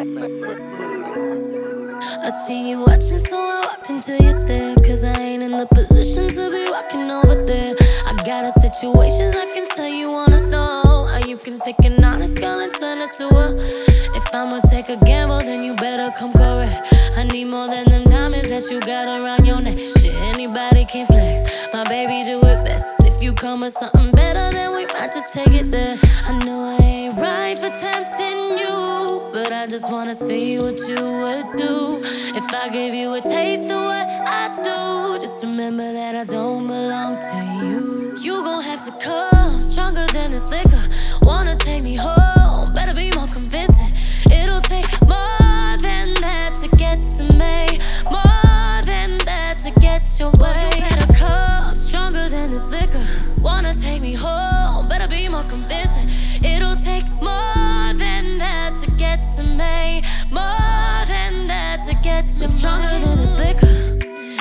I see you watching, so I walked into your stare. Cause I ain't in the position to be walking over there. I got a situation I can tell you wanna know. How you can take an honest girl and turn her to a. If I'ma take a gamble, then you better come correct. I need more than them diamonds that you got around your neck. Shit, anybody can flex, my baby do it best. If you come with something better, then we might just take it there. I know I ain't right for tempting you, but I just wanna see what you would do if I gave you a taste of what I do. Just remember that I don't belong to you. You gon' have to come stronger than this liquor. Wanna take me home, better be more convincing. It'll take more than that to get to me, more than that to get your way. You better come stronger than this liquor. Wanna take me home, better be more convincing. It'll take more than that to get to me, more than that to get you stronger than this liquor.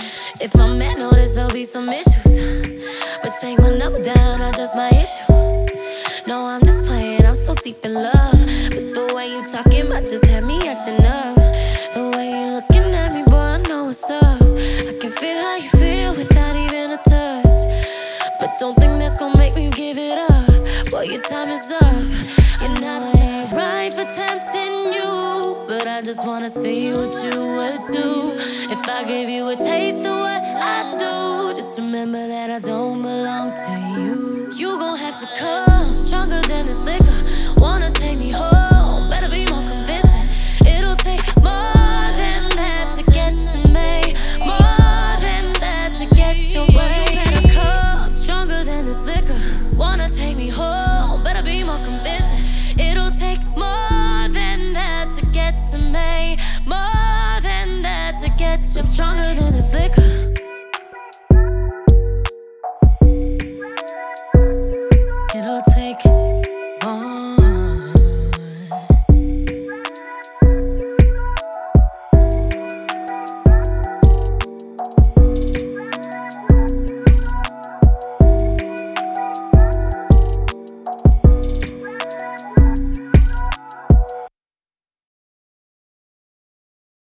If my man notice, there'll be some issues, but take my number down, I just might hit you. No, I'm just playing, I'm so deep in love, but the way you talking might just have me acting up. The way you looking at me, boy, I know what's up. I can feel how you feel without even a touch, but don't think that's gon' make me give it up. Boy, your time is up. You know I ain't right for tempting you, but I just wanna see what you would do if I gave you a taste of what I do. Just remember that I don't belong to you. You gon' have to come stronger than this liquor. Wanna take me home, better be more convincing. It'll take more than that to get to me, more than that to get your way. You better come stronger than this liquor. Wanna take me home, better be more convincing. It'll take more than that to get to me, more than that to get you stronger than this liquor.